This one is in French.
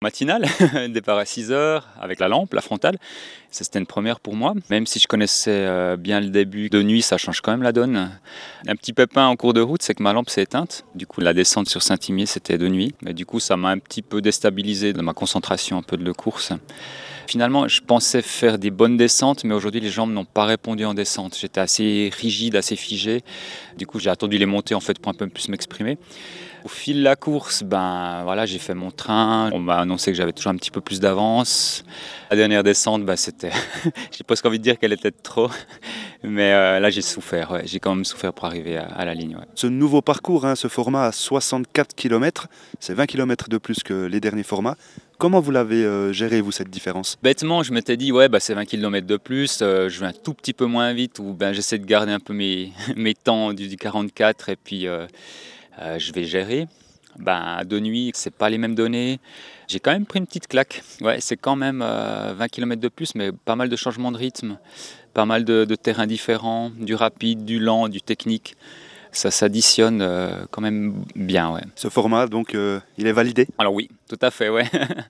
Matinale, départ à 6 heures avec la lampe, la frontale. Ça, c'était une première pour moi. Même si je connaissais bien le début de nuit, ça change quand même la donne. Un petit pépin en cours de route, c'est que ma lampe s'est éteinte. Du coup, la descente sur Saint-Imier, c'était de nuit. Mais du coup, ça m'a un petit peu déstabilisé dans ma concentration un peu de course. Finalement, je pensais faire des bonnes descentes, mais aujourd'hui, les jambes n'ont pas répondu en descente. J'étais assez rigide, assez figé. Du coup, j'ai attendu les montées en fait pour un peu plus m'exprimer. Au fil de la course, voilà, j'ai fait mon train. On m'a annoncé que j'avais toujours un petit peu plus d'avance. La dernière descente, c'était, j'ai presque envie de dire qu'elle était de trop. Mais là, j'ai souffert. Ouais. J'ai quand même souffert pour arriver à la ligne. Ouais. Ce nouveau parcours, ce format à 64 km, c'est 20 km de plus que les derniers formats. Comment vous l'avez géré, vous, cette différence? Bêtement, je m'étais dit, c'est 20 km de plus, je vais un tout petit peu moins vite, ou j'essaie de garder un peu mes, mes temps du 44 et puis je vais gérer. De nuit, c'est pas les mêmes données. J'ai quand même pris une petite claque. Ouais, c'est quand même 20 km de plus, mais pas mal de changements de rythme, pas mal de terrains différents, du rapide, du lent, du technique. Ça s'additionne quand même bien, ouais. Ce format, donc, il est validé? Alors oui, tout à fait, ouais.